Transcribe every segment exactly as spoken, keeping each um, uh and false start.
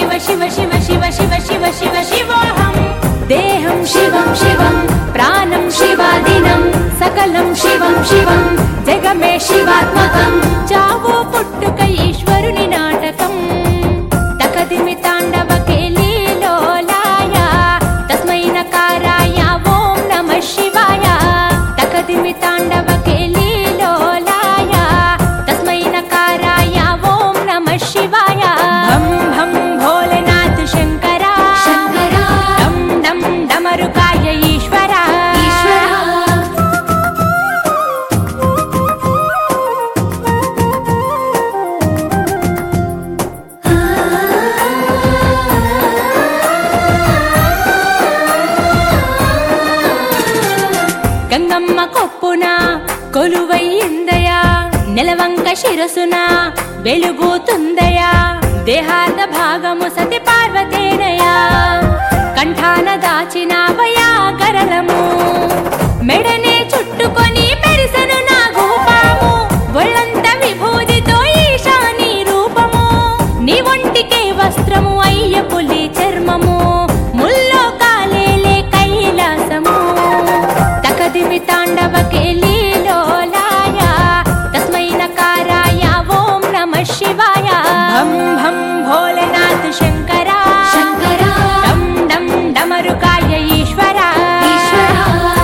शिव शिव शिव शिव शिव शिव शिव शिवोऽहं देहं शिवं शिवं प्राणं शिवादिनं सकलं शिवं शिवं जगमे शिवात्मकं चावो पुट्टुक ईश्वरुनि नाटकं तकदिमि ताण्डवके लीलोलाय तस्मै नकाराय ॐ नमः शिवाय तकदिमि ताण्डवके लीलोलाय तस्मै नकाराय ॐ नमः शिवाय भं भं भोलेनाथ शंकरा शंकरा डम डम डमरुकाय ईश्वरा ईश्वरा గంగమ్మ కొప్పున కొలువైందయా నెలవంక శిరసున వెలుగుతుందయా దేహార్ధ భాగము సతి పార్వతేనయా కంఠాన దాచినావయా గరలము మెడనే చుట్టుకొని మెరిసెను నా గోపాము ఒళ్ళంత విభూతితో ఈశాని రూపము నీ ఒంటికే వస్త్రము అయ్య పులి చర్మము ముల్లో కాలేలే కైలాసము తకదిమి తాండవకే లీలోలాయ తస్మై నకారాయ ఓం నమః శివాయ భం భం భోలేనాథ్ శంకరా శంకరా డం డం డమరుకాయ ఈశ్వరా ఈశ్వరా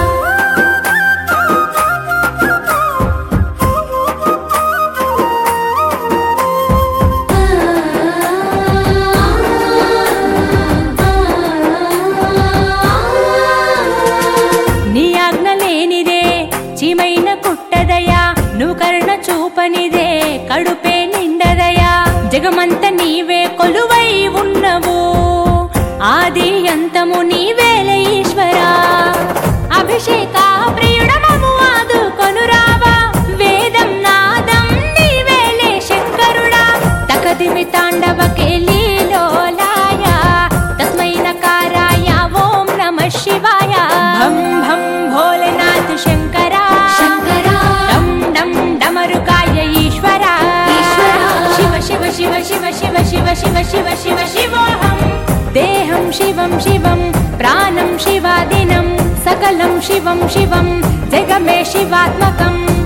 నీ ఆజ్ఞ లేనిదే చీమైన కుట్టదయా నువ్వు కరుణ చూపనిదే కడుపే నిండదయా జగమంత నీవే కొలువై ఉన్నవు ఆది అంతము నీవేలే ఈశ్వరా అభిషేక ప్రియుడమము ఆదుకొనురావా వేదం నాదం నీవేలే శంకరుడా తకదిమి తాండవకే లీలోలాయ తస్మై నకారాయ ఓం నమః శివాయ భం భం భోలేనాథ్ శంకరా శంకరా డం డం డమరుకాయ ఈశ్వరా ఈశ్వరా శివ శివ శివ శివ శివ శివ శివ శివ శివ శివోऽహం దేహం శివం శివం ప్రాణం శివాదినం सकलं शिवं शिवं जगमे शिवात्मकम्।